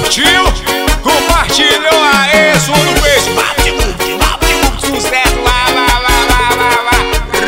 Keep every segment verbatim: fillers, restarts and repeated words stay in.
curtiu? Compartilhou aí, som do Face. Vapt Vupt, Vapt Vupt, sucesso, lá, lá, lá, lá, lá, lá.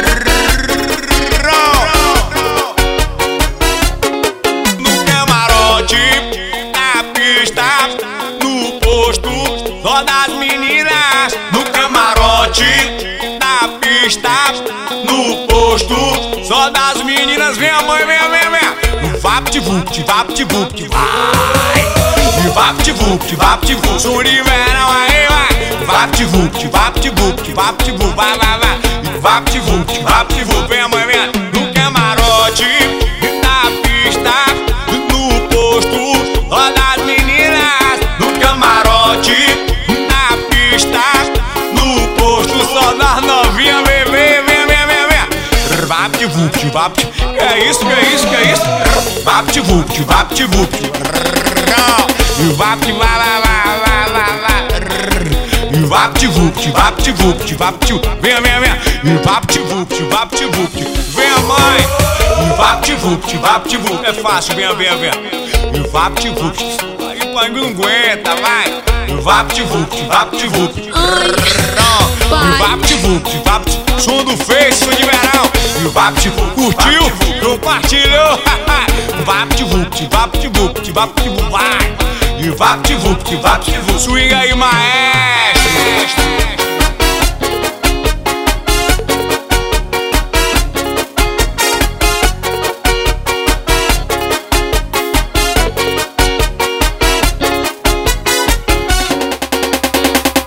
No camarote, na pista, no posto, só das meninas. No camarote, na pista, no posto, só das meninas. Vem a mãe, vem, vem, vem. Vapt Vupt, Vapt Vupt, vai. Vapt Vupt, Vapt Vupt, suri verão aí, vai. Vapt Vupt, Vapt Vupt, Vapt Vupt, vai, vai, vai. Vapt Vupt, Vapt Vupt, vem a mãe, vem. No camarote, na pista, no posto, só das meninas. No camarote, na pista, no posto, só das novinhas. Vem, vem, vem, vem, vem, vem. Vapt Vupt, Vapt, que é isso, que é isso, que é isso? Vapt Vupt, Vapt Vupt. Vapt, vai, vai, vai, vai, vai. Vapt Vupt, Vapt Vupt, Vapt, vem, vem, vem. Vapt Vupt, Vapt Vupt, vem a mãe. Vapt Vupt, Vapt Vupt, é fácil, vem, vem, vem. Vapt Vupt, aí o pai não aguenta, vai. Vapt Vupt, Vapt Vupt. Vapt Vupt, Vapt, som do Face, som de verão. Vapt Vupt, curtiu? Compartilhou. Vapt Vupt, Vapt Vupt, Vapt Vupt, vai. Vapt Vupt, Vapt Vupt, swing aí, maestro.